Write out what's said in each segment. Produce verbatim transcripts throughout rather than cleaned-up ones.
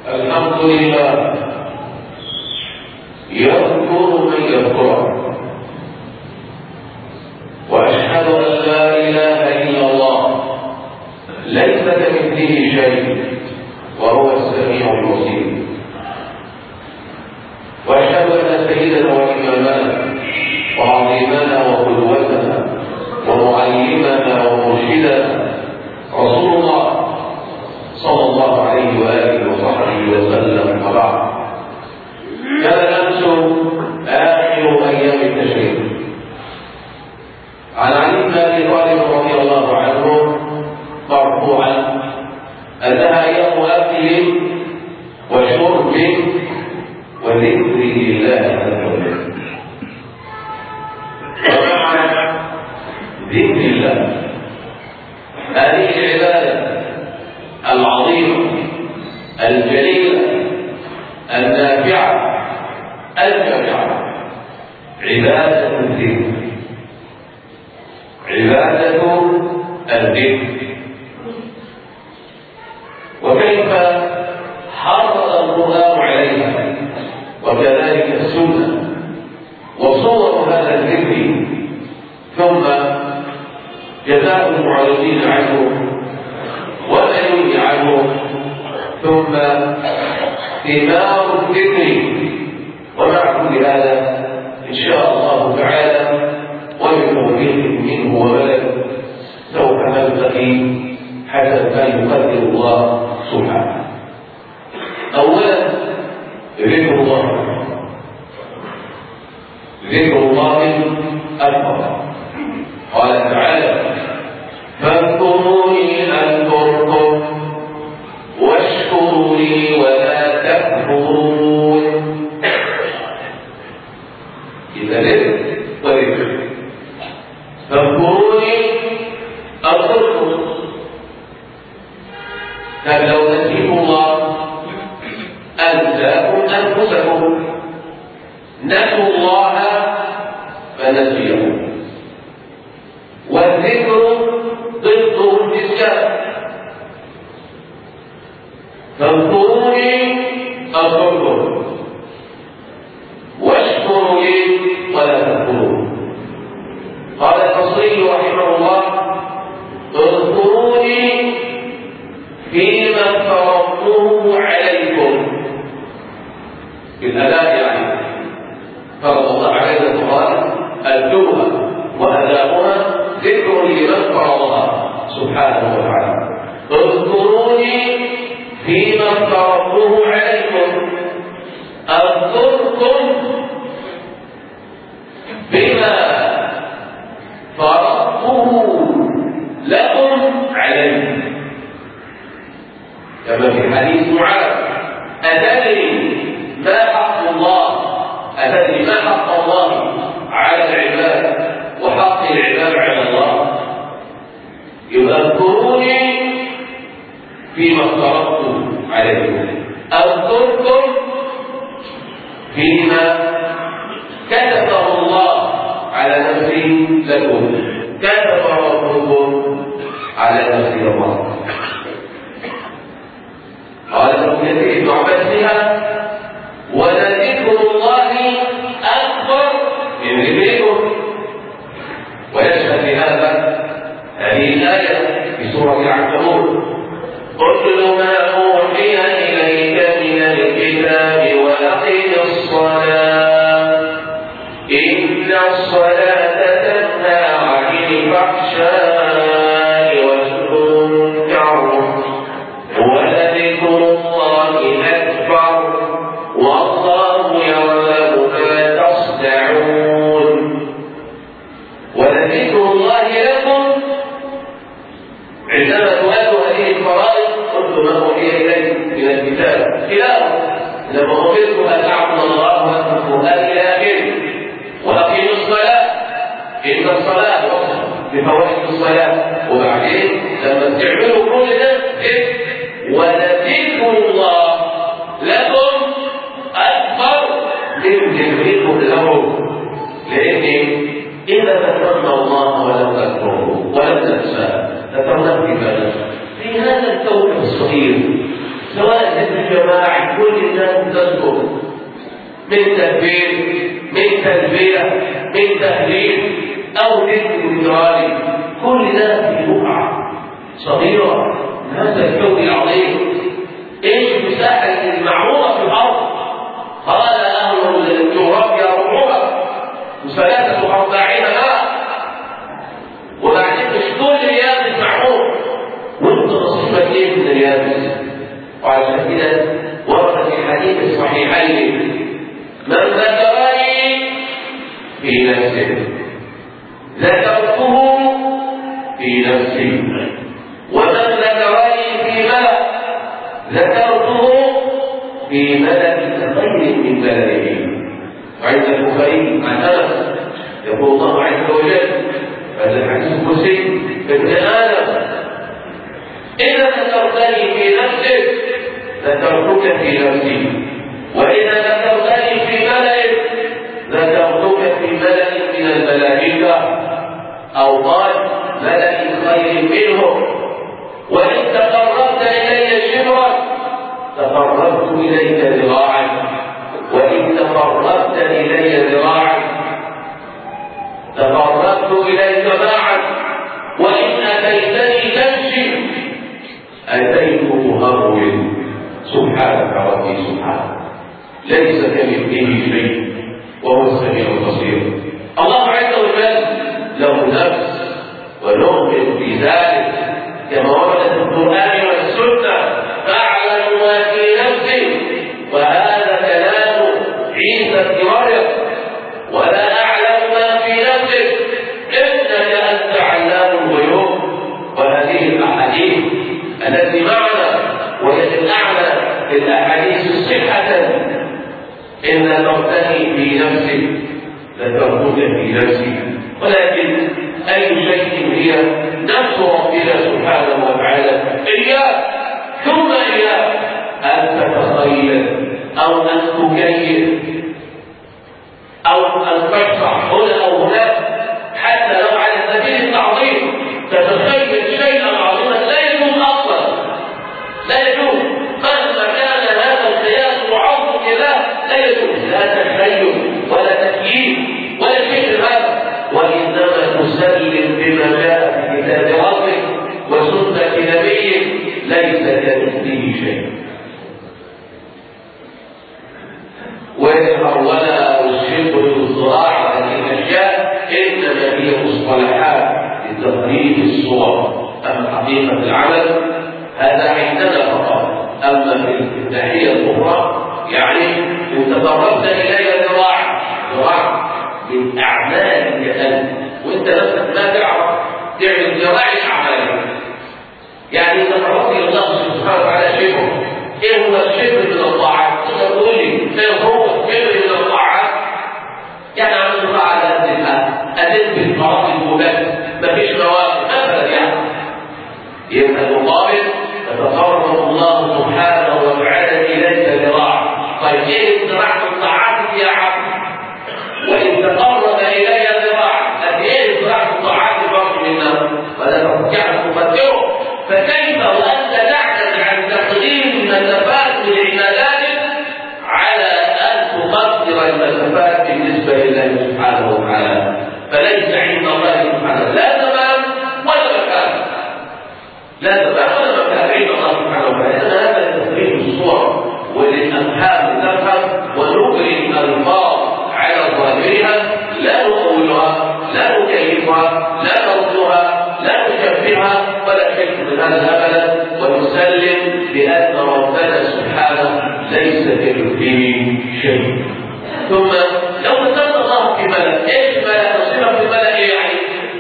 الحمد لله يذكر من يذكره، وأشهد أن لا إله إلا الله ليس كمثله شيء وهو السميع البصير، وأشهد أن سيدنا وإمامنا وعظيمنا وقدوتنا ومعلمنا ومرشدنا رسول الله صلى الله عليه وآله وصحبه وسلم. وبعد، كان الأمس آخر أيام التشريق. عن علي بن أبي طالب رضي الله عنه مرفوعا أنها يوم أكل وشرب وذكر لله عز وجل. ومع ذكر الله هذه العبادة العظيمة الجليلة النافعة الجامعة عبادة الذكر، عبادة الذكر. وكيف حرص القرآن عليها، وكذلك السنة وصور هذا الذكر، ثم جزاء المعرضين عنه وما ينهي عنه، ثم ثمار الذكر. ومع كل هذا إن شاء الله تعالى وبتوفيق منه وملك سوف نلتقي حسب ما يقدر الله سبحانه. أولا ذكر الله، ذكر الله أكبر. قال تعالى: فاذكروني أذكركم واشكروا لي ولا تكفرون. إذا ذكر وذكر، فاذكروني أذكركم. لكن لو نسيتم الله أنساكم أنفسكم، نسوا الله فنسيهم. والذكر ضده النسيان. فاذكروني أذكركم واشكروا لي ولا تكفرون. قال البصري رحمه الله: اذكروني فيما افترضته عليكم. بالأداء يعني فرض الله علينا القرآن الجمعة وأداؤها ذكر لمن فرضها سبحانه وتعالى. اذكروني فيما افترضته عليكم أذكركم بما فرضته لكم عليه. كما في حديث معاذ: أتدري ما حق الله أتدري ما حق الله على العباد وحق العباد على الله؟ يذكروني فيما افترضت عليكم أذكركم فيما كتبه الله على نفسه لكم، كتب ربكم على نفسه الله. قال ابن كثير: معبدها ولذكر الله أكبر من ذكركم. ويشهد لهذا هذه الآية في سورة العنكبوت: اتل ما أوحي إليك من الكتاب وأقم الصلاة إن الصلاة تنهى عن الفحشاء والمنكر ولذكر الله أكبر والله يعلم ما تصنعون. ولذكر الله لكم عندما تؤدوا هذه الفرائض قلت ما أوحي إليك من الكتاب خلافه، لما أمرت أن أعبد الله وأترك القرآن إلى آخره. وأقيم الصلاة إن الصلاة بفوائد الصلاة. وبعدين لما تعملوا كل ده ولذكر الله لكم أكبر من ذكركم لهم. لأن إذا ذكرنا الله ولم تذكره ولم تنساه ذكرناه بماذا؟ في هذا الكون الصغير سواء ذكر جماعي كل الناس تذكر، من تكبير، من تلبية، من تهليل أو ذكر انفرادي، كل ده في بقعة صغيرة هذا الكون العظيم. ايش المساحة المعمورة في الأرض؟ قال أهل الجغرافيا ربعها وثلاثة أربعين ماء، وبعدين مش كل اليابس معمور وانت نصيبك ايه من اليابس. وعشان كده ورد في حديث الصحيحين: من ذكرني في نفسه ذكرته في نفسي، ومن ذكرني في ملأ ذكرته في ملأ خير من ملئه. وعند البخاري عن انس يقول الله عز وجل: هذا الحديث القدسي: ابن ادم اذا ذكرتني في نفسك ذكرتك في نفسي، واذا ذكرتني في ملأ ذكرتك في ملأ من الملائكه، او قال ملأ خير منهم، وان تقربت الي شبرا تقربت اليك ذراعا، وان تقربت الي ذراعا تقربت اليك باعا، وان اتيتني تمشي اتيت مهرول. سبحانك ربي سبحانك، ليس كمثله شيء وهو السميع البصير. الله عز وجل له نفس ونؤمن بذلك كما ورد في القرآن والسنة: فاعلم ما في نفسي، وهذا كلام عيسى بن مريم، ولا أعلم ما في نفسك إنك أنت علام الغيوب. وهذه الأحاديث التي معنا وهي الأعلى الأحاديث صحة: إن ذكرتني في نفسك ذكرتك في نفسي. ولكن أي شيء هي نفس ربنا سبحانه وتعالى إياه ثم إياه أن تتخيل أو أن تكيف أو أن تشرح هنا أو هناك، حتى لو على سبيل التعظيم تتخيل شيئا عظيما لا يجوز أصلا، لا يجوز مهما كان هذا القياس معظم إله، لا يجوز لا تخيل ولا تكييف ولا شيء هذا، وإنما تسلم بما جاء في كتاب ربك وسنة نبيك، ليس كمثله شيء. ولا أشرك بالصراع هذه الأشياء إنما هي مصطلحات لتقريب الصور، أما حقيقة العمل هذا عندنا فقط. أما في الناحية الأخرى يعني إن تقربت إلي ذراع ذراع من أعمالك أنت، وأنت نفسك ما تعرف تعمل ذراع أعمالك. يعني إذا تقربت إلى الله سبحانه وتعالى شبه، إيه هو الشبه من الطاعات؟ تقدر تقول لي إيه هو الشبه من الطاعات؟ يعني عمل الطاعة على قد الحال، أدت بالفرائض المباشر، مفيش نوافل أبدا. يعني يبقى المقابل تتقرب الله سبحانه وتعالى إليك ذراع. طيب إيه ذراع الطاعات يا عبد؟ وإن تقرب إلي ذراع، قد إيه ذراع الطاعات برضه منا؟ ولا تستطيع أن تقدره. فكيف وأنت تعجز عن تقدير المسافات من عباداتك على أن تقدر المسافات بالنسبة لله سبحانه وتعالى؟ فليس عند الله سبحانه لا زمان ولا مكان، لا زمان ولا مكان عند الله سبحانه وتعالى. هذا تقريب الصور وللأفهام تفهم، ونجري الألفاظ على ظاهرها، لا نقولها لا نكيفها لا نردها لا نشبهها ولا شك من هذا ابدا، ونسلم بان ربنا سبحانه ليس كمثله شيء. ثم لو ذكرنا الله في ملأ، ايش ملأ؟ نصيبه في الملأ ايه يعني؟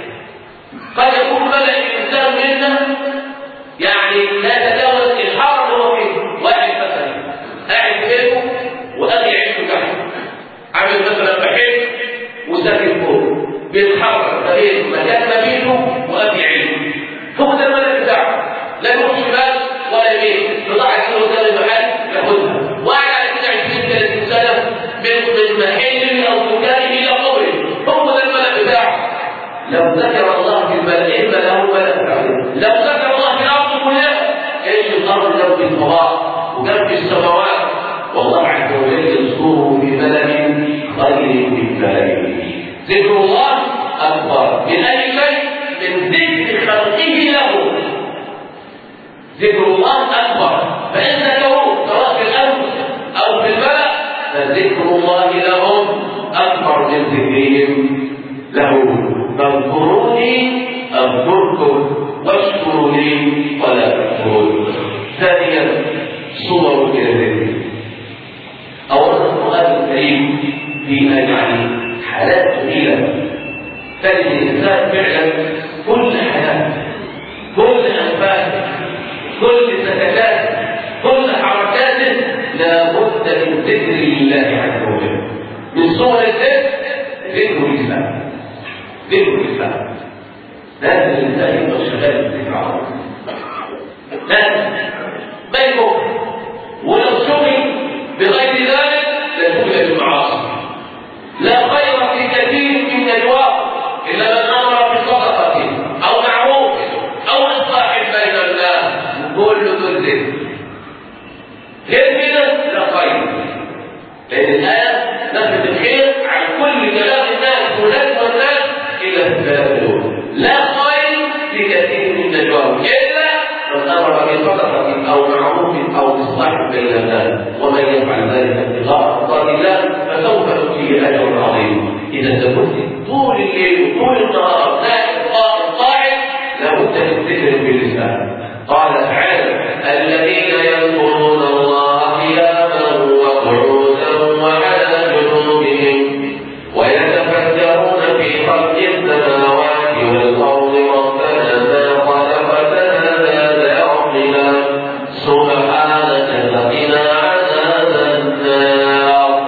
قد يكون ملأ الانسان منا يعني لا يتجاوز الحرم هو فيه. واحد مثلا قاعد في بيته واخي يعيش تحت، عامل مثلا بحيث وساكن فوق، بيتحرك ما بين مكان مبيته واخي علمه، هو ده الملك بتاعه، لا يروح شمال ولا يمين، بضاعة كيلو قدام المحل ياخدها، وقاعد على كده عشرين ثلاثين سنة من محله أو دكانه إلى قبره، هو ده الملك بتاعه. لو ذكر الله في الملك إما له ملك بتاعه، لو ذكر الله في الأرض كلها، إيش الأرض لو في الفضاء وكم في السماوات، والله عز وجل يذكره في بلد خير من بلده. ذكر الله أكبر من أي شيء، من ذكر خلقه له. ذكر الله أكبر، فإن له سواء في الأرض أو في الملأ، فذكر الله لهم أكبر من ذكرهم له. فاذكروني أذكركم واشكروا لي ولا تكفرون. ثانيا صور الكذب. أورد القرآن الكريم فيها يعني حالات جميلة تجد الإنسان فعلا كل حياة، كل أنفاس، كل سكتات، كل حركاته لا بد من ذكر الله عز وجل. من صور الذكر ذكر الإسلام، ذكر الإسلام. لازم الإنسان يبقى شغال بالذكر على طول، لازم ما يكون ولو شغل بغير ذلك لتوجد المعاصي. لا خير في كثير من نجواه إلا من أمر بصدقة أو معروف أو إصلاح بين الناس، كل ذل غير كده لا خير. لأن الآية نفت الخير عن كل كلام الناس ولاد والناس إلا في الكلام الأول. لا خير في كثير من نجواه إلا من أمر بصدقة أو معروف أو إصلاح بين الناس، ومن يفعل ذلك ابتغاء مرضات الله فسوف نؤتيه أجرا عظيما. إذا كنت طول الليل وطول النهار نائم قائم قاعد لابد من ذكر باللسان. قال تعالى: الذين يذكرون الله قياما وقعودا وعلى جنوبهم ويتفكرون في خلق السماوات والأرض ربنا ما خلقت هذا باطلا سبحانك فقنا عذاب النار.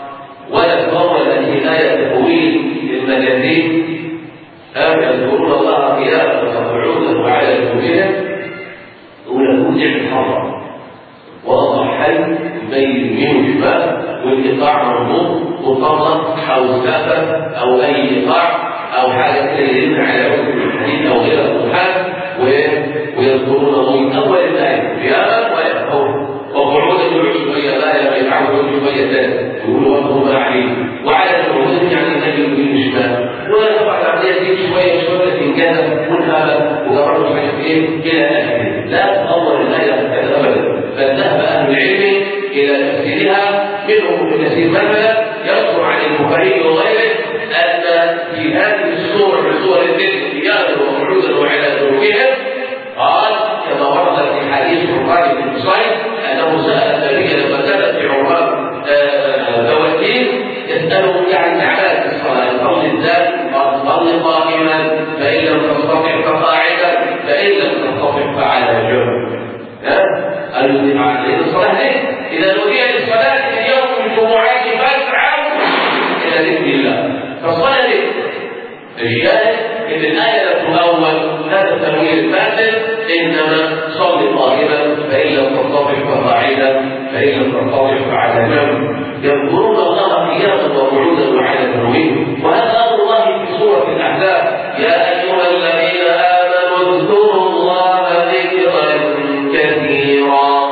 ولكن التي آية تأويل للمجازين أم يذكرون الله قياما وقعودا وعلى جنوبهم ولكم نعم حرام وأضح حي بين يمين وشمال، والإيقاع مربوط مطلق أو سافر أو أي إيقاع أو حاجة تدل على وزن الحديد أو غير الصحاب، ويذكرون الله من أول الآية قياما ويقعون وقعودا يعيش شوية لا يفعلون شوية ثانية يقولوا وقفوا ما عليه وعلى العروض يعني نجل يمين وشمال، ولا طبعا العملية دي شوية شوية تنجذب منها وقرروا مش إيه إلى آخره. لا تأول الآية هكذا أبدا، فذهب أهل العلم إلى تفسيرها. منهم ابن كثير مثلا يذكر عن البخاري وغيره أن في هذه السور من سور الذكر قياما وقعودا وعلى جنوبهم قال كما ورد في حديث عمران بن حصين أنه سأل النبي لما كانت في عمران بواتين يسأله يعني أعمال في الصلاة قول الذات قال صل قائما فإن لم تستطع فقاعدا فإن لم تستطع فعلى جنب. قالوا لأن الصلاة ليه؟ إذا نودي للصلاة في يوم الجمعة فاسعوا إلى ذكر الله. فالصلاة ليه؟ الشاهد إن الآية لا تؤول هذا التأويل الفاسد، إنما صل قائما فإن لم تستطع فقاعدا فإن لم تستطع فعلى جنب. يذكرون الله قياما وقعودا وعلى جنوبهم، وهذا أمر الله في سورة الأحزاب: يا أيها الذين آمنوا اذكروا الله ذكرا كثيرا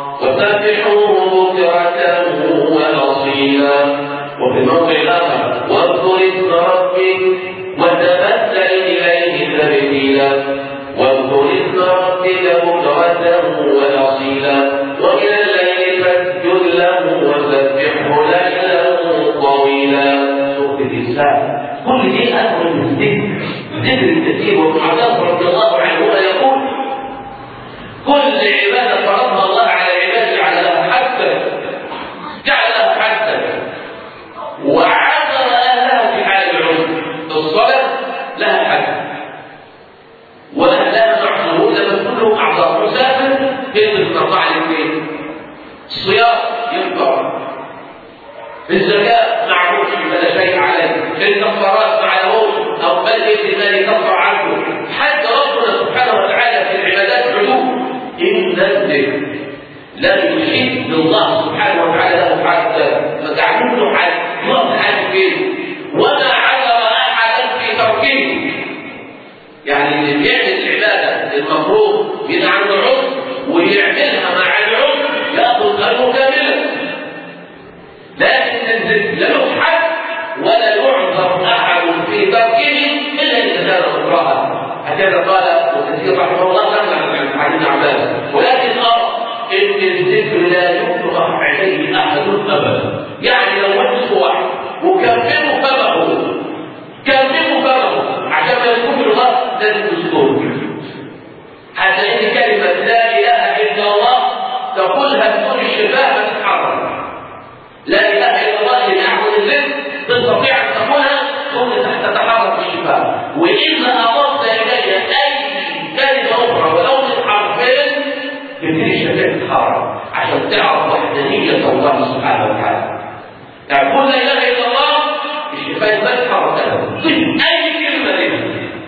وسبحوه بكرة وأصيلا. وفي الموضع الآخر: واذكر اسم ربك وتبتل إليه تبتيلا واذكر اسم ربك بكرة وأصيلا ومن الليل فاسجد له وسبحه ليلا طويلا. سورة الإنسان. كل دي أكبر من الذكر، ذكر الكثير. وابن عباس رضي الله عنهما يقول: كل عبادة فرضها الله على عباده جعلها حدا جعلها حدا وعذر أهلها في حال العذر. الصلاة لها حد وأهلها معصومون لما كلهم أعضاء. مسافر يقدر تطلع الاثنين، الصيام ينفع، الزكاة معروف فلا شيء عليه، الكفارات معلوم أو بل بإذن يكفر عنه. حتى ربنا سبحانه وتعالى في العبادات حدود. إن الذكر لم يحب الله سبحانه وتعالى له حتى فتعلم له حد يقف حد فيه وما عذر أحدا في تركه. يعني اللي بيعمل العبادة المفروض يبقى عنده عذر ويعملها مع العذر لا كذا قال وكثير رحمه الله نقل عن ابن عباس، ولكن أرى إن الذكر لا يطلق عليه أحد أبدا. يعني لو وجه واحد وكملوا فمه كملوا فمه عشان ما يكون الله لازم تذكر، حتى إن كلمة لا إله إلا الله تقولها بدون الشفاء ما تتحرك. لا إله إلا الله اللي يعبد الذكر تستطيع أن تقولها ثم تتحرك الشفاء. وإذا أضفت إليها أي كلمة أخرى ولو من حرفين يبتدي الشفاء تتحرك عشان تعرف وحدانية الله سبحانه وتعالى. يعني قل لا إله إلا الله الشفاء ما تتحرك ضد أي كلمة لها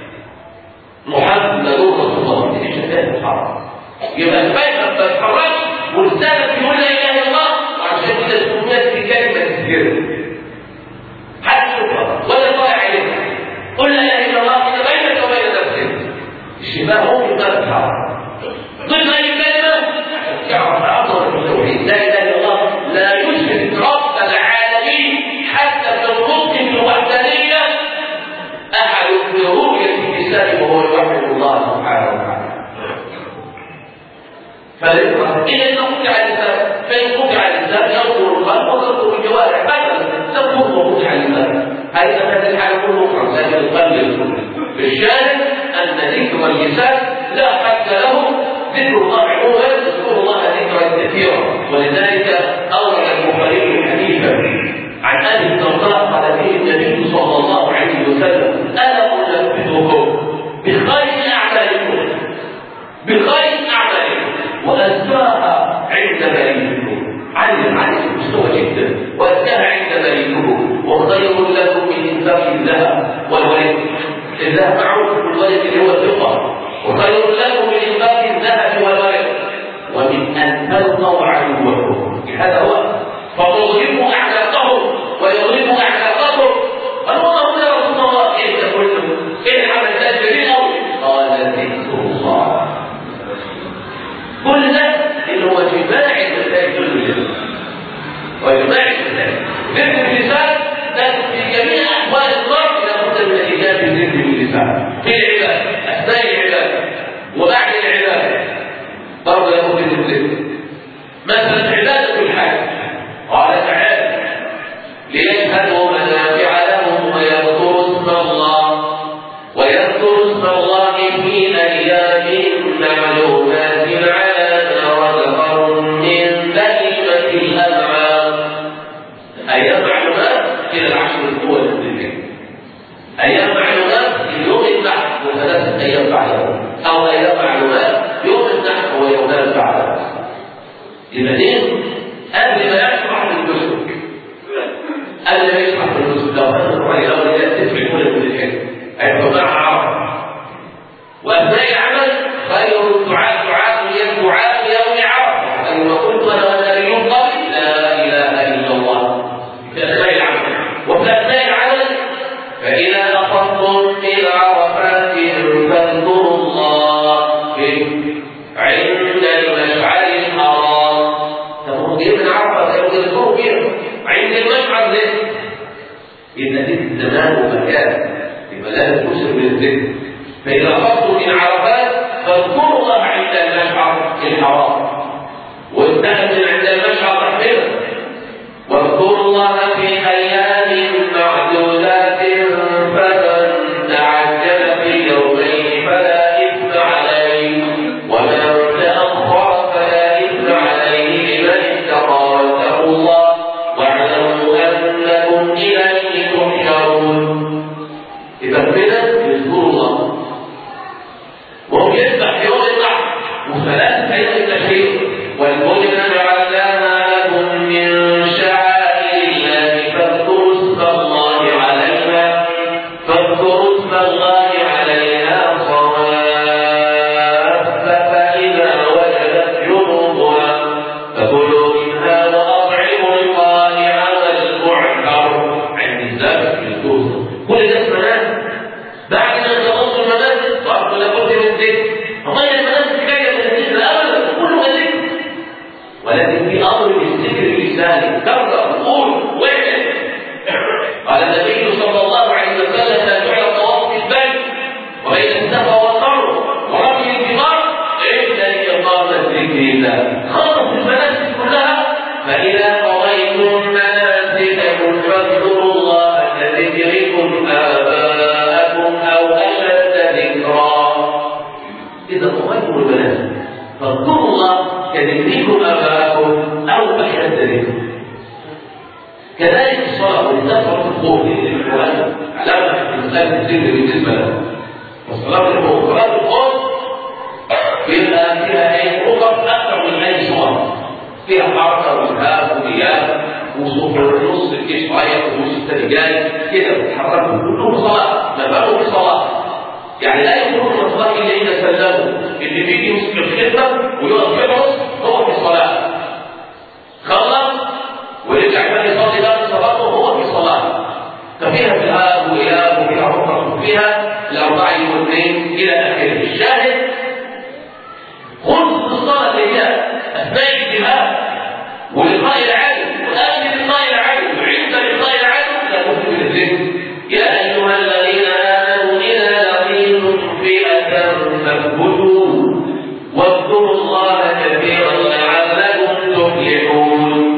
محمد رسول الله الشفاء تتحرك. يبقى الفايدة ما تتحركش ولسانك يقول لا إله إلا الله، وعشان كده سميت بكلمة الذكر حتى شكرا ولا طالع عليك. قل لا اله الا الله كده بينك وبين نفسك. الشفاء هو ما تتحرك ضد اي كلمه عشان تعرف عظمه التوحيد. لا اله الا الله لا يشرك رب العالمين حتى في النطق بالوحدانيه احد برؤيه اللسان وهو يوحد الله سبحانه وتعالى. فالإكراه إذا إذا قطع اللسان فإن قطع اللسان ينظر القلب وتنظر الجوارح مثلا تنظر وقطع اللسان. هذا هذه الحالة كله أخرى لكن القلب يذكر. بالشاهد أن ذكر اللسان لا حد له. ذكر الله عموما يذكر الله ذكرا كثيرا، ولذلك أورد البخاري حديثا عن أبي الدرداء قال فيه النبي صلى الله عليه وسلم: ألا أنبئكم بخير أعمالكم بخير أعمالكم وأزكاها عند مليككم. علم علم مستوى جدا، وأزكاها عند مليككم وخير لكم من إنفاق الذهب والورد. الذهب معروف والورد اللي هو الثقة، وخير لكم من إنفاق الذهب والورد ومن أن تلقوا عدوكم. هذا هو فتضربوا أعناقهم ويضربوا أعناقكم. فالله يا رسول الله كيف قلتم؟ إيه العمل الجليل أوي؟ قال ذكر الله. كل ده اللي هو جماع المسائل كله وجماع المسائل. ذكر اللسان ده في جميع احوال الضرب لابد من الاجابه بذكر اللسان في العباده اثناء العباده وبعد العباده برضه لابد من الذكر. مثلا عباده الحج قال تعالى: ليشهدوا منافع لهم ويذكروا اسم الله ويذكروا اسم الله في ايام معلومات على ما رزقهم من بهيمة الأنعام. أيام معلومات إلى العشر الأول من الذكر. أيام معلومات يوم النحر وثلاثة أيام بعده، أو أيام معلومات يوم النحر ويومان بعده. إذا دين قبل ما يشرح بالنسك قبل ما يشرح بالنسك لو أن الرأي الأول تدفع كل الذكر أي جماعة عرب. وأثناء العمل خير الدعاء دعاء الدعاء يوم عرفه. أي وقلت أنا والنبي قبل لا إله إلا الله في أثناء العمل. وفي أثناء العمل فإذا أخذتم من عرفات فاذكروا الله عند المشعر الحرام. تقول جيب من عرفة يذكروا فيها عند المشعر ذكر. إن ذكر زمان ومكان يبقى لازم تكسر من الذكر. فإذا أخذتم من عرفات فاذكروا الله عند المشعر الحرام. وانتهت من عند المشعر رحمنا واذكروا الله في أيام معدودات فمن تعجل في يومين فلا إثم عليه ومن تأخر فلا إثم عليه لمن اتقى واتقوا الله واعلموا أنكم إليه تحشرون. إذا كده يذكروا الله وهم يذبح يوم النحر وثلاثة أيام التشريق. والبدن جعلناها لكم من شعائر الله فاذكروا اسم الله عليها فاذكروا اسم الله عليها صواف فإذا وجدت جنوبها فكلوا منها وأطعموا القانع والمعتر. عند الذبح بالكوز كل ده اسمه بعد أن تخلصوا المناسك برضه لابد من ذكر. غير المناسك جاية من الذكر أبدا كله ذكر، ولكن في أمر بالذكر اللساني كرر قول واحد. قال النبي صلى الله عليه وسلم: لا جعل الطواف في البيت فاذكروا الله كذكركم آباءكم أو أشد ذكرا. كذلك الصلاة والذكر الخوف للقرآن علامة في مسألة الذكر بالنسبة له. والصلاة الخوف صلاة الخوف بيبقى فيها أي رغب أكثر من أي صلاة، فيها حركة وإلهام وإياب وصوف النص الجيش رايح ونص الثاني جاي كده بتتحركوا كلهم صلاة، ما بالهم في صلاة. يعني لا يكون الصلاة إلا إذا سلموا، اللي بيجي يمسك الخدمة ويقف يدرس هو في صلاة. خلص ويرجع كمان يصلي بعد صلاته وهو في صلاة. ففيها ذهاب وإياب وفيها ركعة وفيها الأربعة والاثنين إلى آخره. الشاهد خذ الصلاة اللي هي أثناء الجهاد ولقاء العدو وآخر لقاء العدو وعند لقاء العدو لا بد من الذكر. يا أيها الذين آمنوا إذا لقيتم فئة فاثبتوا واذكروا الله كثيرا لعلكم تفلحون.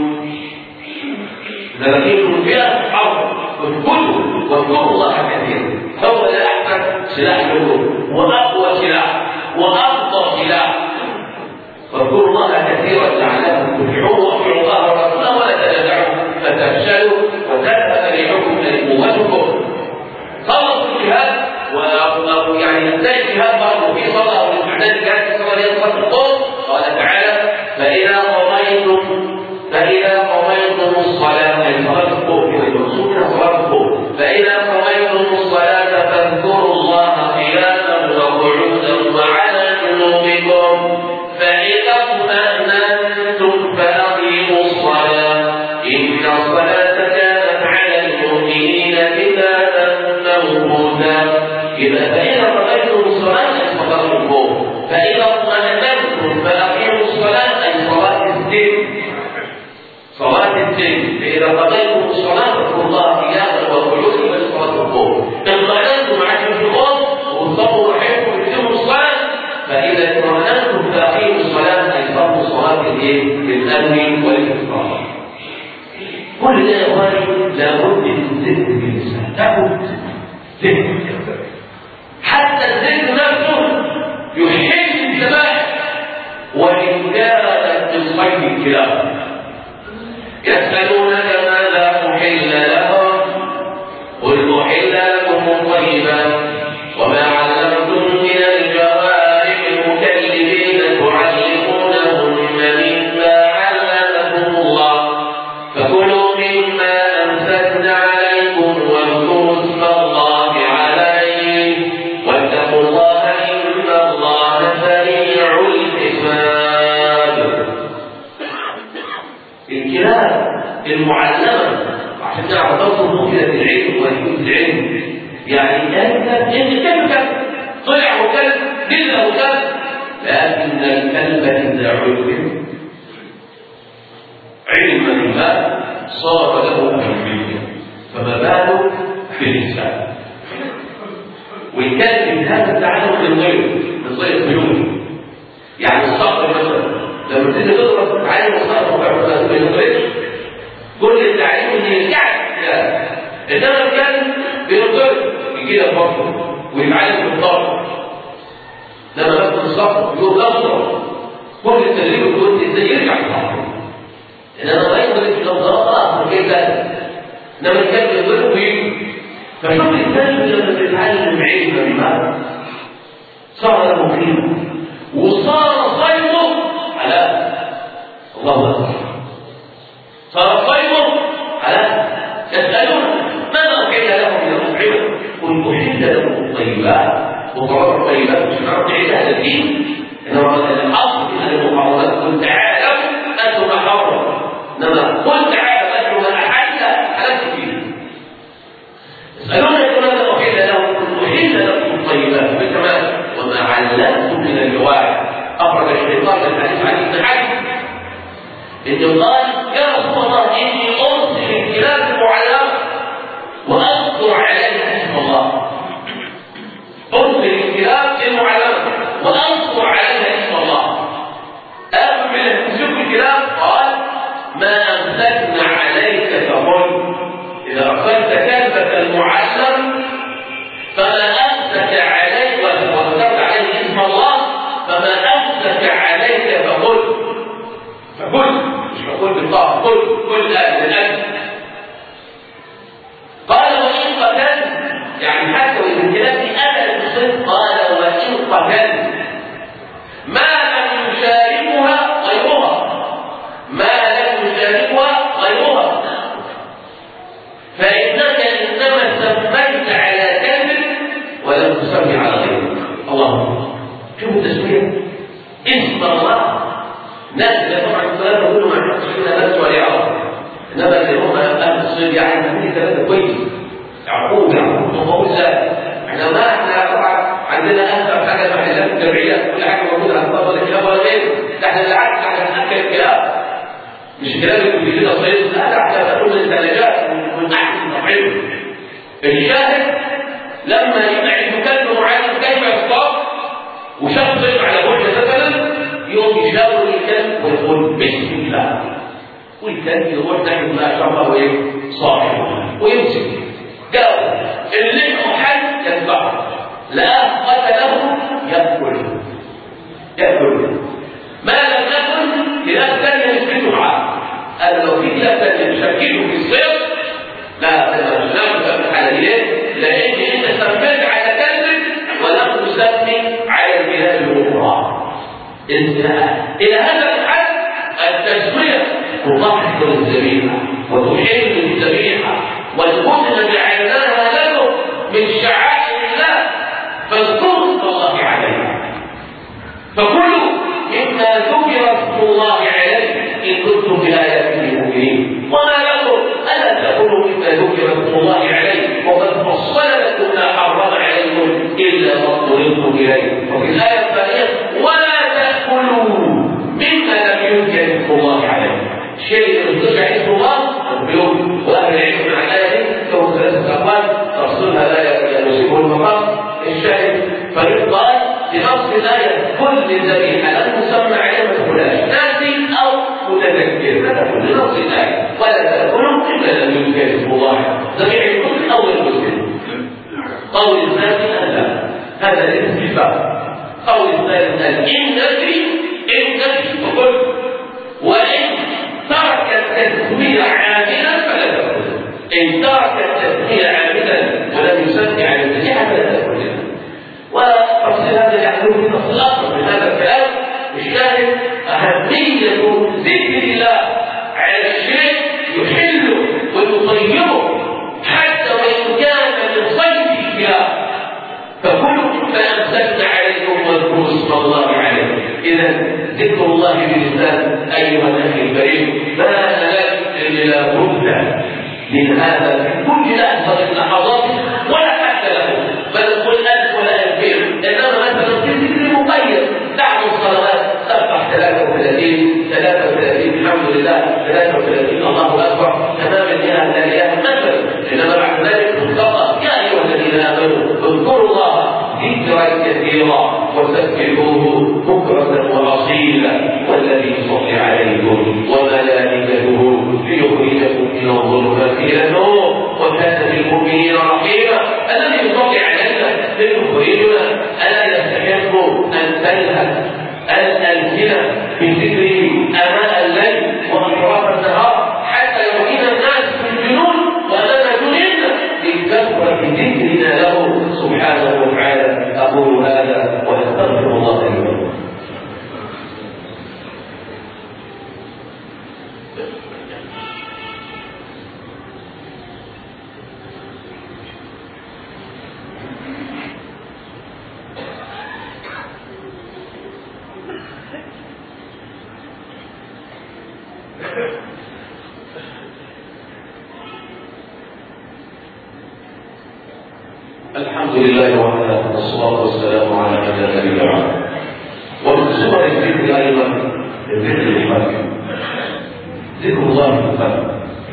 إذا لقيتم فئة حرب فاثبتوا واذكروا الله كثيرا. هو ده أحسن سلاح القلوب وأقوى سلاح وأفضل سلاح. واذكروا الله كثيرا لعلكم تفلحون واطيعوا الله ورسوله ولا تنازعوا فتفشلوا وتذهب ريحكم قوتكم. خلص الجهاد و يعني انتهى الجهاد برضه في صلاه والاستعداد للجهاد في صلاه هي صلاه الخوف. قال تعالى: فإذا قضيتم فإذا قضيتم الصلاة، أي صلاة الخوف كده المقصود منها صلاة الخوف. فإذا قضيتم الصلاة فاذكروا الله قياما وقعودا وعلى جنوبكم فإذا اطمأننتم فأقيموا الصلاة إن الصلاة كانت على المؤمنين كتابا موقوتا. إذا فإذا قضيتم الصلاة أي صلاة الخوف، فإذا اطمأننتم فأقيموا الصلاة أي صلاة الذكر. صلاة الذكر فإذا قضيتم الصلاة فاذكروا الله قياما وقعودا وهي صلاة الخوف. اطمأننتم عن الخوف وانصبوا رحمكم واتموا الصلاة. فإذا اطمأننتم فأقيموا الصلاة أي صلوا صلاة الأمن والاستقامة. كل ده يا اخواني لابد من ذكر الإنسان، لابد ذكر. حتى الذكر نفسه يحل الذبائح وإن كانت من صيد الكلاب. يسألونك ماذا أحل لهم قل أحل لكم الطيبات وما علمتم من الجوارح مكلبين تعلمونهن مما علمكم الله فكلوا مما أمسكن عليكم واذكروا اسم الله عليه واتقوا الله إن الله سريع الحساب. الكلاب المعلمة عشان تعرف توصل مفيدة العلم وهيئة العلم، يعني أنت كلب طلع وكلب جزء وكلب، لكن الكلب إذا علم علما ما صار له أهمية، فما بالك بالإنسان. والكلب هذا التعلم من غير من غير ميول. يعني الصقر مثلا لما تيجي تضرب تعلم الصقر ما ينضربش، كل التعليم اللي يرجعك لا، انما الكلب بينضرب يجي لك بطنه ويتعلم بالضرب. لما بس الصقر يقول اضرب، كل التدريب يقول ازاي يرجع الصقر. انما ما يقدر لو ضرب خلاص كده ثاني، انما الكلب يضرب ويجي. فشوف الكلب لما بيتعلم علم ما صار له قيمه وصار صيده على الله اكبر. صار صيده على يسألون ماذا أحل لهم من الطيبات قل أحل لهم الطيبات وقرار الطيبات مش معنى تعيد هذا الدين إنما الأصل في هذه المحاضرات قل تعالوا أنتم حرم، إنما قل تعالوا أنتم من أحل حلال كثير. يسألون يقول ماذا أحل لهم قل أحل لهم الطيبات بالكمال وما علمتم من الجوارح. أخرج الشيطان الحديث عن ابن حاتم إنه قال يا رسول الله إني أرسل الكلاب المعلمة وأذكر عليها اسم الله. أرسل الكلاب المعلمة وأذكر عليها اسم الله. آخر من تشوف الكلاب قال ما أمسكنا عليك كظلم. إذا أرسلت كلبك المعلم فما أمسك عليك وذكرت عليه اسم الله فما أمسك استمتع عليك فقل فقل مش فقل بالطاعة قل قل الآن الآن. قال وإن قتلت يعني حتى وإن كلامي أنا المصيب قال وإن قتلت ما لم يشاركها غيرها ما لم يشاركها غيرها فإنك إنما سميت على كذب ولم تسمي على غيرك. الله شوفوا التسمية اسم الله ناس اللي طبعا الكلام كله ما يحطش فينا نفس ولا يعرف انما اللي هم اهل الصيد يعني فيه ثلاثه كويس يعقوب يعقوب وقول لا احنا ما احنا طبعا عندنا اكثر حاجه محلات الجمعيات كل حاجه موجوده على الطاوله الكلاب ولا غيره احنا بالعكس احنا ناكل الكلاب مش كلاب اللي كده صيد لا احنا ناكل من الثلاجات من احسن طبعا. الشاهد لما يبعد كلب معين كيف يصطاد وشخص على وجه مثلا يوم يشاور الكلب ويقول بسم الله والكلب يروح ناحيه ما شاء الله وايه صاحب ويمسك جاوب اللي حد يتبعه لا قتله ياكل ياكل ما لم يكن لناس ثانيه يثبتوا معاه. انا لو في ناس ثانيه يشكلوا في الصيد لا لا لا في الحاله دي لان انت سميت على كلب ولم تسمي على البلاد الاخرى. الى هذا الحد التسميه تطهر الذبيحه وتحل الذبيحه والمثل جعلناها له من شعائر الله فاذكروا اسم الله عليه فكلوا مما ذكر اسم الله عليه ان كنتم باياته مؤمنين. وما لكم الا تاكلوا مما ذكر اسم الله عليه وقد فصل لكم ما حرم عليكم الا ما اضطررتم اليه. وفي الايه الثانيه ولا تاكلوا مما لم يذكر اسم الله عليه. شيء يذكر اسم الله اليوم واهل العلم مع الايه لهم ثلاثه اقوال تفصيلها لا يصيبه المقام. الشاهد فيقال بنص الايه كل ذبيحه لم تسمى عليها مدخولاش ناسي او متذكر هذا كل نص الايه ولا تاكلوا الا لم يذكر اسم الله ذبيحه المسلم او المسلم. قول الثاني لا هذا الاستفاء. قول الثالث ان ندري ان ندري وقل وان ترك التسميه عاملا فلا تاكل. ان ترك التسميه عاملا ولم يسمي على الذبيحه فلا تاكل. وتفصيل هذا يحدث في نص الاصل من هذا الكلام. الشاهد اهميه ذكر الله على الشيء يحله ويطيبه حتى وان كان من صيد الكلاب فكلوا مما امسكنا عليكم واذكروا اسم الله عليه. اذا ذكر الله باللسان ايها الاخ الكريم ما لك الا بد من هذا في كل لحظه من لحظات ولا حد له بل قل الف ولا الفين انما مثلا في ذكر مقيد بعض الصلوات تفتح ثلاثه وثلاثين ثلاثه وثلاثين الحمد لله ثلاثه وثلاثين الله اكبر تمام الاله لا اله مثلا. انما بعد ذلك مطلقا يا ايها الذين امنوا اذكروا الله ذكرا كثيرا وسبحوه بكرة وأصيلا والذي يصلي عليكم وملائكته ليخرجكم من الظلمات إلى النور وكان بالمؤمنين رحيما. الذي يصلي علينا ليخرجنا ألا يستحق أن تلهث الألسنة بذكره آناء الليل وأطراف النهار حتى يؤمن الناس بالجنون وأمام جنودنا لكثرة ذكرنا له سبحانه وتعالى. أقول هذا وأستغفر الله لي ولكم. الحمد لله وحده والصلاة والسلام على من لا نبي بعده. ومن صور الذكر أيضا الذكر الحاكم ذكر الله في القلب.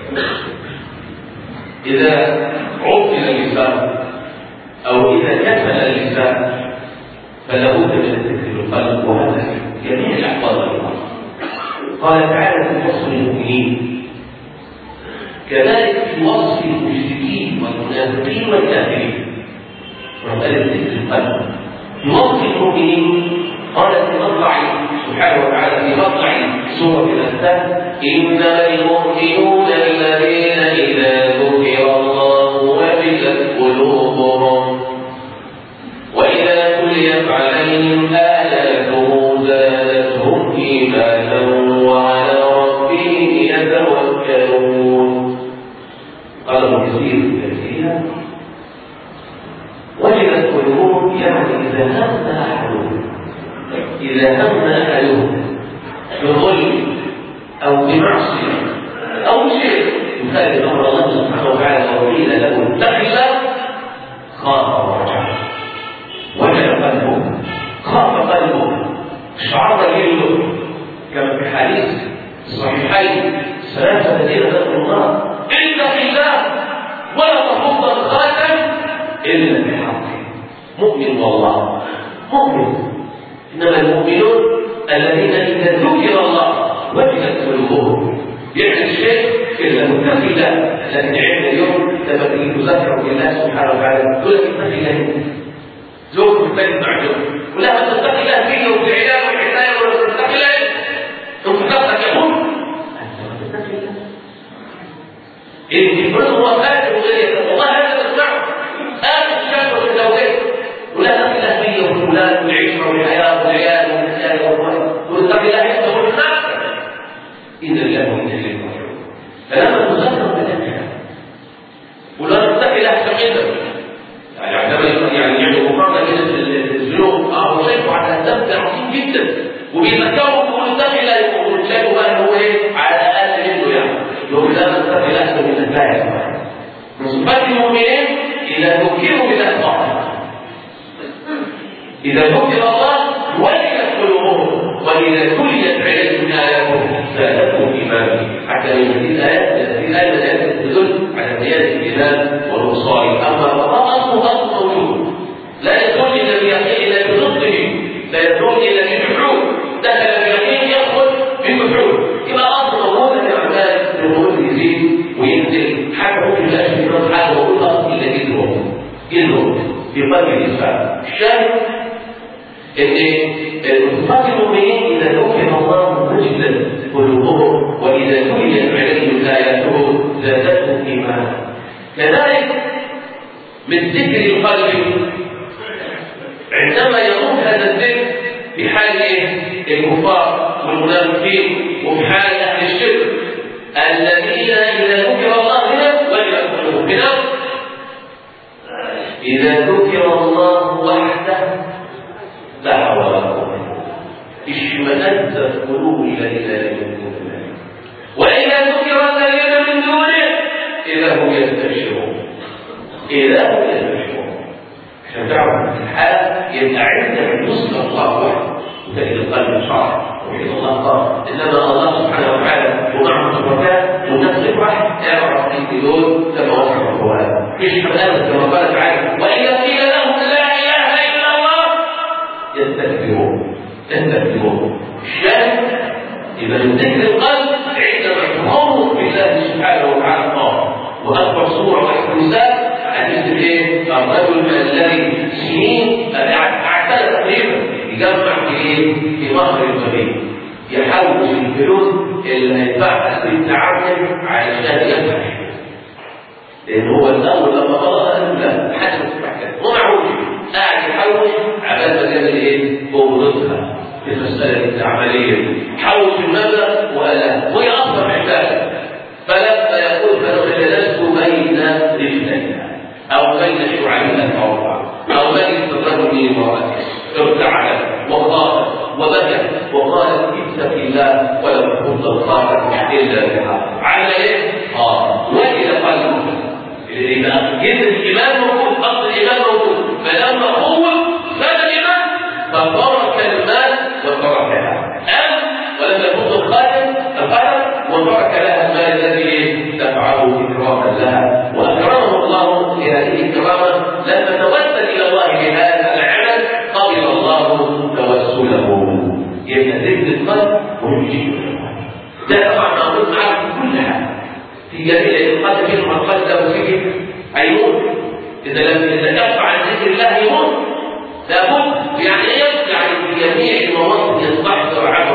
إذا عطل اللسان أو إذا كسل اللسان فلا بد من الذكر في القلب وهذا جميع الأحوال والأمور. قال تعالى في وصف المؤمنين كذلك في وصف المشركين والمنافقين والكافرين وقال الذكر القلب. في وصف المؤمنين قال في مطلع سبحانه وتعالى في مطلع سورة الأنفال: إنما المؤمنون الذين إذا ذكر الله وجلت قلوبهم وإذا تليت عليهم آياته زادتهم إيمانا وعلى ربهم يتوكلون. قال ابن كثير تفسيرا: وجلت قلوبهم يعني إذا هم أحدهم إذا هم أحدهم بظلم أو بمعصية أو شيء يخالف أمر الله سبحانه وتعالى وقيل له اتق الله خاف ورجع، وجل قلبه، خاف قلبه، شعر جلده، كما في حديث الصحيحين: ثلاثة الذين ذكروا الله اتق الله ولا تفض الخاتم إلا بحقه. مؤمن والله مؤمن، إنما المؤمنون الذين إذا ذكر الله وجلت قلوبهم. يعمل شيء إلا متق الله، لكن عند اليوم لما تذكر بالله سبحانه وتعالى يقول لك اتق الله، زوج بالبيت معجب ولا تتق الله فيه وفي العلاج والعناية ولا تتق الله ثم تتق يقول أنت تتق الله. إن يفرض هو فاتح وغير والله هذا تسمعه آخر الشهر في الزوجين ولا تتق الله فيه وفي الأولاد والعيشة والحياة والعيال والنساء والولد وتتق الله يحتفظ بالناس إن الله وإنا إليه راجعون. فلما تذكر بالله ولا تتق الله تقيدا يعني عندما يعني يعني مقارنة بين الذنوب أو شيء على الذنب عظيم جدا وبيذكروا بيقولوا اتق الله يقولوا شايفوا بقى هو إيه على الأقل منه يعني يقول لا اتق الله أحسن من الله. من صفات المؤمنين إذا ذكروا بالله إذا ذكر الله وجلت قلوبهم وإذا تليت عليهم آياته زادتهم إيمانا. حتى من هذه الآيات هذه الآيات تدل على زيادة الإيمان والوصال. أما الله أصله أصل موجود لا يدل إلا بيقين إلا بضده، لا يدل إلا بالفعول. دخل بيقين يخرج بالفعول، يبقى أصل موجود كعمال الوجود يزيد وينزل حتى ممكن لا يشوف حاجة ويقول أصل إلا جدهم جدهم في قلب الإنسان. الشاهد إن صفات المؤمنين إذا ذكر الله وجلت قلوبهم وإذا تليت عليهم آياته زادتهم إيمانا. كذلك من ذكر القلب عندما يقوم هذا الذكر في حال الكفار والمنافقين وفي حال أهل الشرك الذين إذا ذكر الله هنا وجلت قلوبهم. إذا ذكر الله وحده لا حول ولا قوة اشمئزت قلوب الذين لا يؤمنون، وإذا ذكر الذين من دونه إذا هم يستبشرون إذا هم يستبشرون. عشان تعرف الحال يبقى عندك يذكر الله وحده وتجد القلب صار وحيد الله قال إنما الله سبحانه وتعالى ومعه شركاء والناس يفرح يعرف في دول كما وصف القرآن اشمئزت كما قال تعالى: وإذا قيل لهم لا إله إلا الله يستكبرون يستكبرون. الشاهد إذا من ذكر القلب عندما تخوف بالله سبحانه وتعالى قال. وأكبر صورة واحتمال حديث الايه؟ الرجل الذي سنين اعتاد تقريبا يجمع في ايه؟ في مهر الغني يحوش الفلوس اللي هيدفعها للتعامل علشان يفتح، لأن هو الأول لما خلاص قال لا حسب التحكم ومعهوش قاعد يحوش عبال ما كان الايه؟ قبضتها في المسألة العملية حوش المبلغ وقالها وهي أصلا محتاجة. فلما يقول فلو جلست بين رجليها أو بين شعابها الأربع أو بين استدرجني امرأتي ارتعد وقال وبكى وقال اتق الله ولم تكن الخاطر إلا بها. على إيه؟ آه وجد قلبه إذا جد الإيمان موجود أصل الإيمان موجود فلما هو زاد الإيمان فترك المال وتركها أم ولم يكن الخاتم الخاتم وترك لها المال الذي دفعه إكراما لها وأكرمه الله بهذه الكرامة. لما توسل إلى الله بهذا العمل قبل الله توسله. يبقى ذكر القلب ويجيب ده طبعا موجود معه في كل حاجة في جميع القلب. في القلب له سجن هيموت إذا لم يتكف عن ذكر الله يموت لابد. يعني ايه؟ يعني في جميع المواطن يستحضر عبد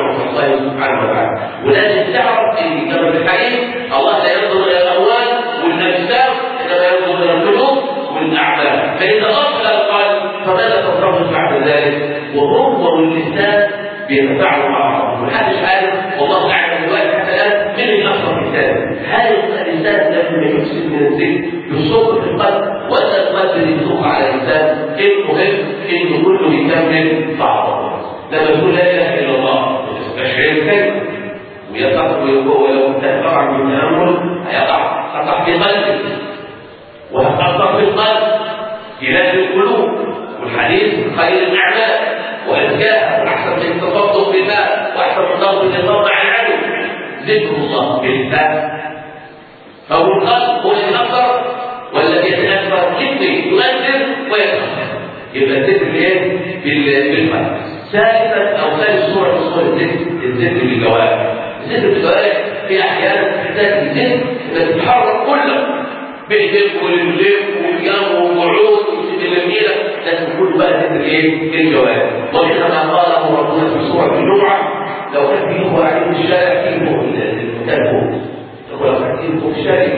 ولازم تعرف ان كما في الحديث الله لا ينظر الى الاموال والاجسام انما ينظر الى القلوب والاعمال. فاذا غفل القلب فماذا تصرف بعد ذلك؟ وهو واللسان بيتفاعلوا مع بعض ومحدش عارف والله اعلم دلوقتي حتى الان مين اللي اخطر الانسان؟ هل الانسان لما يكسب من الذكر يصب في القلب ولا القلب اللي يصب على الانسان؟ المهم انه كله يكمل بعضه. لما تقول لا اله الا الله تستشعر الكلمه ويقع ولو تقع من الامر هيقع تقع في قلبك وهتقع في القلب علاج القلوب والحديث خير الاعمال وأزكاها واحسن من التصدق بالمال واحسن من ضرب النظام مع العدو ذكر الله بالله. فهو القلب هو اللي يتاثر والذي يتاثر يبني يؤثر ويتاثر. يبقى الذكر ايه؟ بالقلب. ثالثا او ثالث صوره من صور الذكر الذكر بالجوارح. الذكر بالجوارح في احيانا تحتاج الذكر انك تتحرك كله بايديك ورجليك وقيام وقعود وتلميذ لازم كل بقى ذكر ايه؟ الجوارح. وكما قاله ربنا في سوره الجمعه لو كان فيه واحد في الشارع فيه المكان فوق يقول لك فيه في الشارع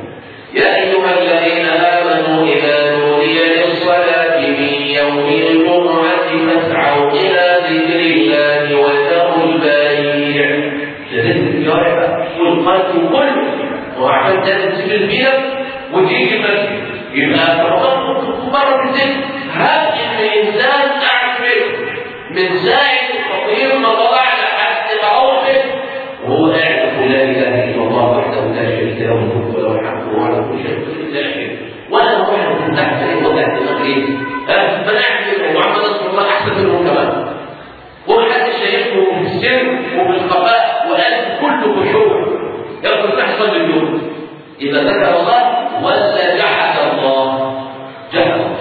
يا ايها الذين امنوا اذا نودي للصلاه من يوم الجمعه فاسعوا الى ذكر الله وذروا البيع. ذكر الجوارح والقلب كله وعشان تنزل البيت وتيجي المسجد يبقى رمضان مره الذكر. هات الانسان قاعد فيه من زايد الفقير ما طلع لحد ما هو فيه وهو قاعد يقول لا اله الا الله وحده لا شريك له الملك وله الحمد وهو على كل شيء قدير. وانا واحد من تحت ايه وتحت الاخرين ها ما نعرف محمد رسول الله احسن منهم كمان ومحدش شايفه في السر وفي الخفاء وقال كله خشوع يقول تحصل باليوم. اذا ذكر الله ولا جحد الله جحد الله.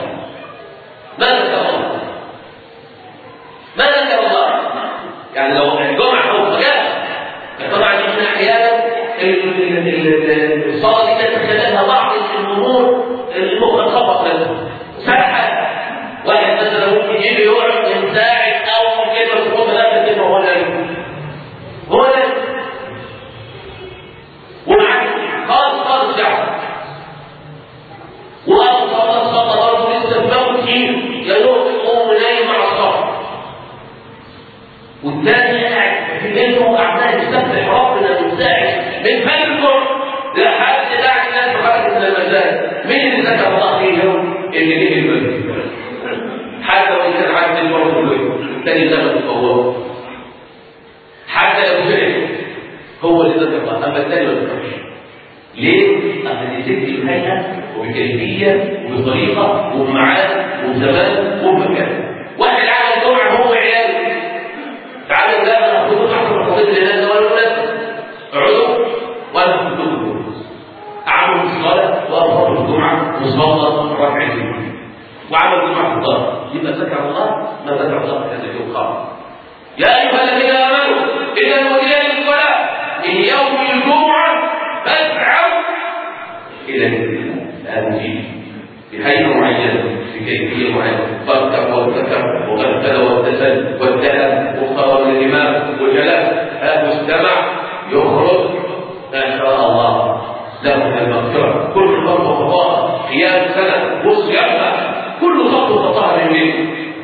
ما ذكر الله ما ذكر الله يعني لو الجمعه او الصلاه طبعا احنا احيانا الصلاه دي تتخللها بعض الامور المخ خبط منها سرحه. واحد مثلا ممكن يجي يقعد من ساعه او كده في خطبه لا كده هو لا هو لا ومع خالص خالص يعني وأبو صلى الصلاة برضه لسه بموت ينوم الأم نايم مع الصلاة والثاني قاعد في بيته عمال يستفتح ربنا من ساعة من فجر لحد بعد الناس خرجت من المساجد. مين اللي ذكر الله في اليوم اللي جه البلد؟ حتى وإن كان عبد المرض كله الثاني زمن الطواب حتى لو سئل هو اللي ذكر الله أما الثاني ما ذكرش. ليه؟ أصل الذكر الهيئة وبكيفية وبطريقة وبمعاد وبزمان وبمكان. واحد عمل جمعة هو وعياله تعالوا لا أنا أخذوا أحسن الخطيب لله ولا ولاد اقعدوا وأنا أخذوا عملوا الصلاة وأفضلوا الجمعة وصلى ركعتين وعمل جمعة في الدار. يبقى ذكر الله ما ذكر الله في هذا اليوم خالص. يا أيها الذين آمنوا إذا نودي للصلاة من يوم الجمعة فاسعوا إلى ذكر الله. لا نجيب بحيث معينة بكيفية معينة فاركب وارتكب وغسل واغتسل وادهن واختار الإمام وجلس هذا مستمع يخرج ما شاء الله له المغفرة. كل خطوة خطاها قيام سنة وصيامها كل خطوة خطاها من بيته.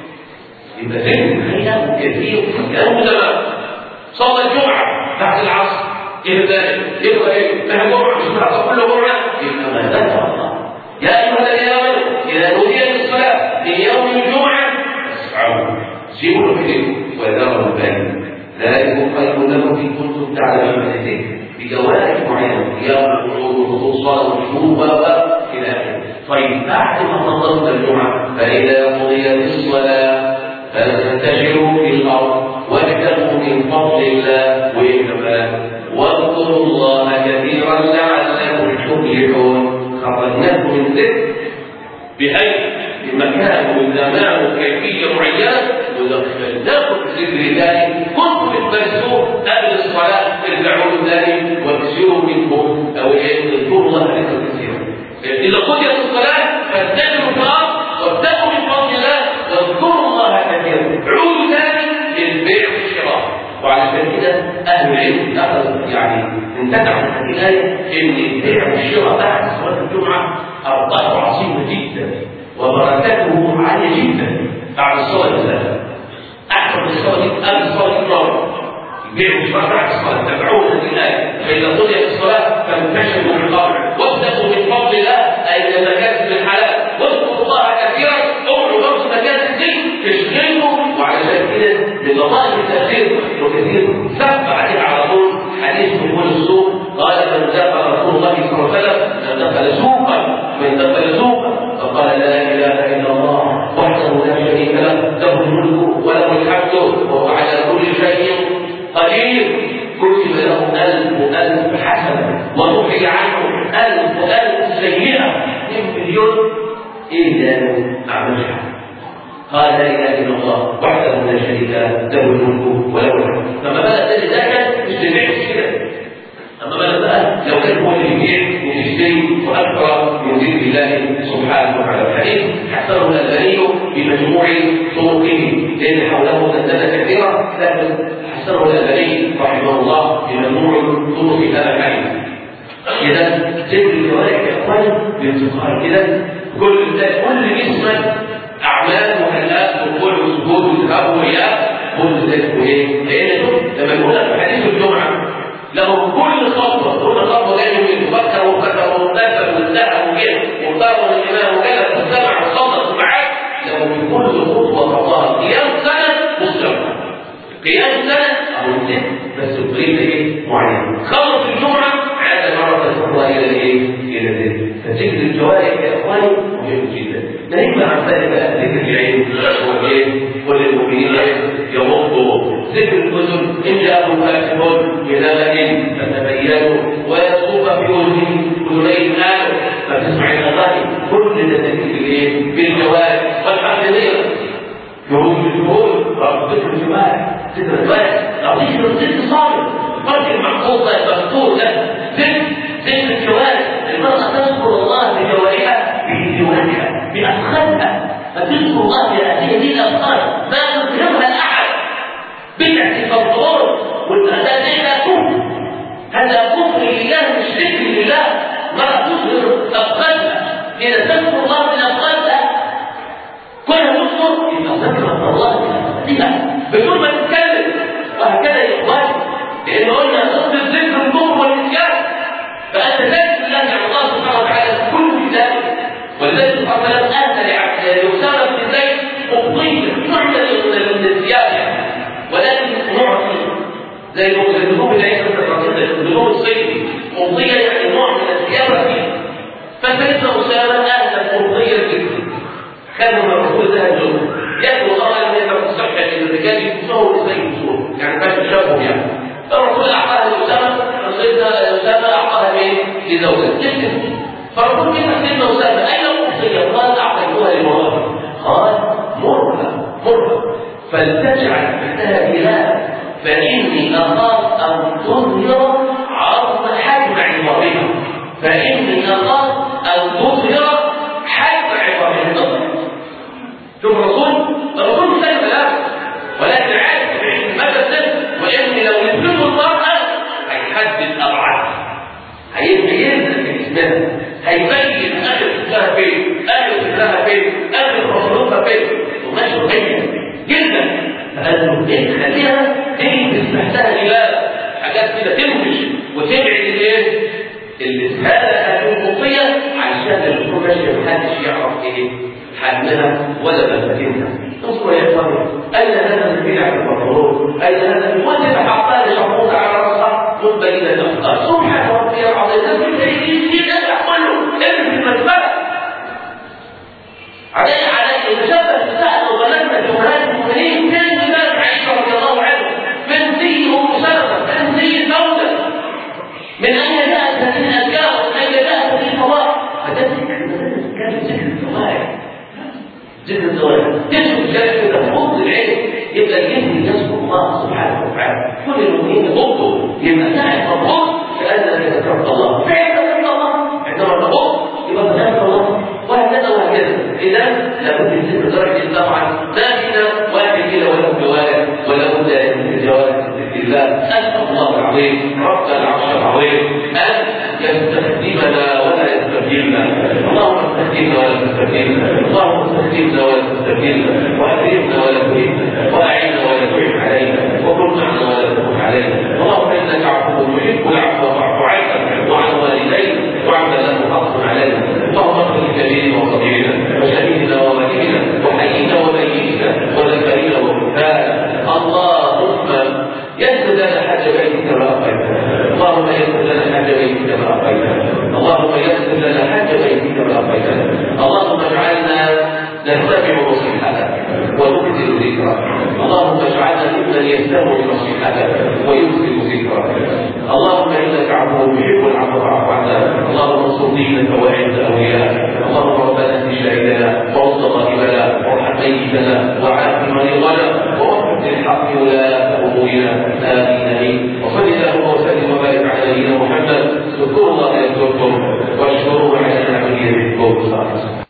يبقى ذهن خيال وكيفية وكيان وزمان. صلى الجمعة بعد العصر إهداء يبقى إيه؟ ما هي جمعة مش مرحبا كل جمعة يبقى ما ذكر الله. يا أيها الذين آمنوا إذا نودي للصلاة في يوم الجمعة فاسعوا سيبوا الخير وذروا البيع ذلكم خير لكم إن كنتم تعلمون الذكر بجوارح معينة قيام القعود والخطوط الصلاة والشهود إلى آخره. طيب بعد ما خلصنا الجمعة فإذا قضيت الصلاة فانتشروا في الأرض وابتغوا من فضل الله وإنما واذكروا الله كثيرا لعلكم تفلحون. خرجناكم من ذكر بحيث المكان والزمان وكيفية معينة ودخلناكم في ذكر الله كنتم تتبسوا قبل الصلاة ترجعوا لله وتسيروا منكم أو يذكروا الله ذكرا كثيرا. إذا قضيت الصلاة فاستجروا في الأرض وابتغوا من فضل الله واذكروا الله كثيرا. عودوا ثاني للبيع والشراء وعلشان كده اهل العلم اخذ يعني انتزعوا من هذه الايه ان البيع والشراء بعد صلاه الجمعه ارباحه عظيمه جدا وبركاته عاليه جدا بعد الصلاه الثلاثه. احسن من الصلاه دي قبل صلاه الظهر. البيع والشراء بعد الصلاه تبعون هذه الايه فاذا قضيت الصلاه فانتشروا في الارض وابتغوا من فضل الله اي من المكاسب الحلال واذكروا الله كثيرا. اعلوا برضه مكاسب دي تشغلهم. وعلشان كده من لطائف التاثير وكثير ثبت عليه على طول حديث دخول السوق قال من دخل رسول الله صلى الله عليه وسلم من دخل سوقا من دخل سوقا فقال لا اله الا الله وحده لا شريك له له الملك وله الحمد وهو على كل شيء قدير كتب له ألف ألف حسنة ومحي عنه ألف ألف سيئة من مليون إيه لا أعملها. قال لا اله الا الله وحده لا شريك له له الملك وله الحمد. لما بدا ذلك مش تبيع كده. اما بدا بقى لو كان هو اللي يبيع ويشتري واكثر من ذكر الله سبحانه وتعالى. الحديث حسنه الالباني بمجموع طرقه لان حوله دلالات كثيره لكن حسنه الالباني رحمه الله بمجموع طرق هذا الحديث. اذا ذكر الجوارح يا اخوان بانتقال كده كل كل اسم اعمال وهلاك وقول وسجود وذهاب ورياء كل ذلك ايه؟ لان لما نقول لك في حديث الجمعه له كل خطوه كل خطوه لازم يتفكر وفكر ومناسب وانتهى وجه وطار الامام وكذا واستمع وصدق معاك له في كل خطوه خطاها قيام سنه مستمر. قيام سنه او ست بس بطريقه ايه؟ معينه. خلص الجمعه عاد مره تخطوها الى الايه؟ الى ذلك. فذكر الجوارح يا اخواني مهم جدا. نهيب عن ذلك ذكر العين وللمؤمنين يغضوا ذكر الاذن ان جاءهم فاسق بنبأ فتبينوا ويصوب في اذنه اذنين امن فتسمع الاغاني كل ده ذكر الايه؟ بالجوارح والحافظين يهود بالجهود ذكر الجوارح ذكر الجوارح قضيه الذكر صامت فرق المحفوظ المذكور له ذكر ذكر الجوارح. المرأة تذكر الله بجوارحها بجوارحها بأفخاذها فتذكر الله بهذه دي الأفخاذ ما يظهرها الأحد بدعة فالظهور والأذان إلى كفر. هذا كفر لله مش ذكر لله. مرأة تظهر أفخاذها إذا تذكر الله بأفخاذها كلها تذكر إذا ذكرت الله بأفخاذها بدون ما تتكلم. وهكذا يا إخواني لأن قلنا ضد الذكر الكفر والإنكار فأنت تذكر الله عن الله سبحانه وتعالى كل ذلك. ولذلك سبحانه وتعالى أتى لأسامة بن زيد مقضية نوع من الزيادة ولكن نوع زي الذنوب العين الذنوب الصيفي مقضية يعني نوع من الزيادة فيه. فسيدنا أسامة أهدى مقضية الذكر كان من الرسول ده الجنة يأتي الله لم يكن الصحة للرجال يكسوه لسيد الصور يعني ما تشابه يعني. فالرسول أعطاها لأسامة سيدنا أسامة أعطاها مين؟ لزوجته. فالرسول كيف سيدنا أسامة أين القصية؟ قال أعطيتها لمرأة. قال مرها مرها فلتجعل تحتها إله فإني أخاف أن تظهر عرض حجم عظامها فإني أخاف أن تظهر حجم عظامها. شوف الرسول الرسول سلم له ولكن عارف ماذا السن وإني لو يسلم المرأة هيحدد أبعادها هيبين الإسلام هيبين أهل فكرها فين أهل فكرها فين أهل مخلوقها فين وماشي هي جدا. فقالوا إيه خليها تجلس تحتها إلى حاجات كده تنفش وتبعد الإيه هذا أهل القصية عشان الرسول ماشي محدش يعرف إيه حجمها ولا مفاتنها. انظروا يا إخواني أين هذا البدع المطلوب أين هذا الموجب حقها لشعبوك على رأسها مبينة الأفكار سبحان ربي العظيم لكن يجيب أسع كله إذن في المسبرة عليه عليه يتشبه بسهل وبلدنا جمهات المؤمنين كان بذلك عيسى رضي الله عنه من زي أم سلمة من زي الزوجة من أين جاءت هذه الأشياء ومن أين جاءت هذه الفضائل فده كان ذكر الفضائل ذكر الزواج تشوف الشيء كده تغض العين يبقى الجسم يذكر الله سبحانه وتعالى كل المؤمنين يغضوا يبقى ساعة تغض كأنك ذكرت الله فعلا ذكرت الله عندما تغض يبقى ذكرت الله وهكذا وهكذا. إذا لابد من ذكر درجة طبعا ما فينا واحد كده ولا جوارح ولا بد من الجوارح تستخدمنا ولا تستبدلنا، اللهم استخدمنا ولا تستبدلنا، واكرمنا ولا تهنا، واعنا ولا تعن علينا، وكن معنا ولا تكن علينا. اللهم انك عفو تحب العفو فاعف عنا وعن والدينا وعن له حق علينا. اللهم اغفر لكبيرنا وصغيرنا وشهيدنا وميتنا وحينا وميتنا وذكرنا وانثانا. اللهم يسر لنا حاج بيتك ما أبقيتنا، اللهم يسر لنا حاج بيتك ما أبقيتنا، اللهم يسر لنا حاج بيتك ما أبقيتنا. اللهم اجعلنا نتبع نصيحتك ونكثر ذكرك، اللهم اجعلنا ممن يستمع نصيحتك ويكثر ذكرك. اللهم انك عفو تحب العفو فاعف عنا. اللهم انصر دينك واعز اولياءك. اللهم ربنا اهد شهيدنا ورد ظالمنا وارحم ميتنا وعاف مريضنا ووفق للحق ولاة امورنا. امين.